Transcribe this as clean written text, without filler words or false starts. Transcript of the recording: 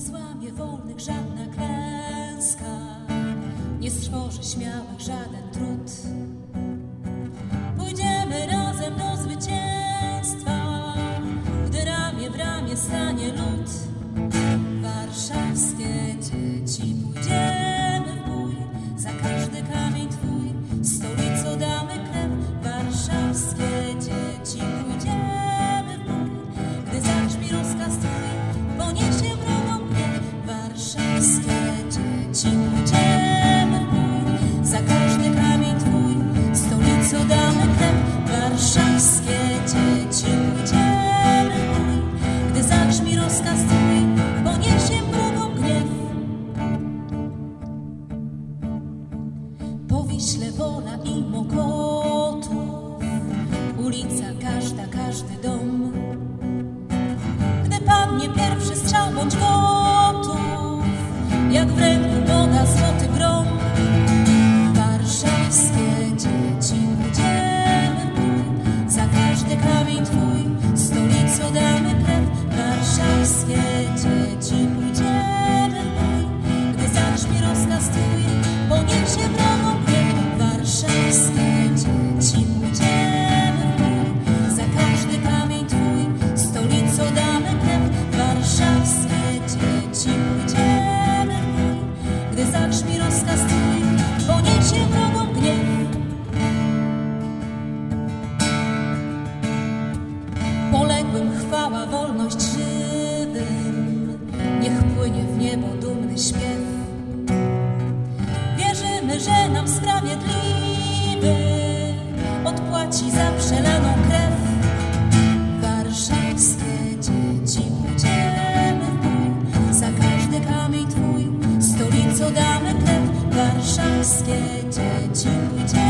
złamie wolnych żadna klęska, nie stworzy śmiałych żaden trud. Pójdziemy razem do zwycięstwa, gdy ramię w ramię stanie lud. Warszawskie dzieci, pójdziemy w bój, za każdy kamień twój, stolicą damy krew. Warszawskie dzieci, pójdziemy w bój, gdy zabrzmi rozkaz twój, poniesie wrogom gniew. Warszawskie dzieci, pójdziemy w bój, za każdy kamień twój, stolicą damy krew. Warszawskie dzieci, pójdziemy w bój, gdy zabrzmi rozkaz twój, poniesie wrogom gniew. Po Wiśle Wola i Mokotów, ulica każda, każdy dom. Gdy padnie pierwszy strzał, bądź gotów, jak w ręku młoda złoty grom. Warszawskie dzieci, pójdziemy w bój, za każdy kamień twój, stolicą damy krew. Warszawskie dzieci, pójdziemy w bój, gdy zabrzmi rozkaz twój, poniesie wrogom gniew. Warszawskie dzieci, pójdziemy w bój, za każdy kamień twój, stolicą damy krew. Warszawskie dzieci, pójdziemy w bój, gdy zabrzmi rozkaz twój, poniesie wrogom gniew. Poległym chwała, wolność żywym, niech płynie w niebo dumny śpiew. Wierzymy, że nam sprawiedliwy odpłaci za przelaną krew. Warszawskie dzieci, pójdziemy w bój, za każdy kamień twój, stolicą damy krew. Warszawskie dzieci, pójdziemy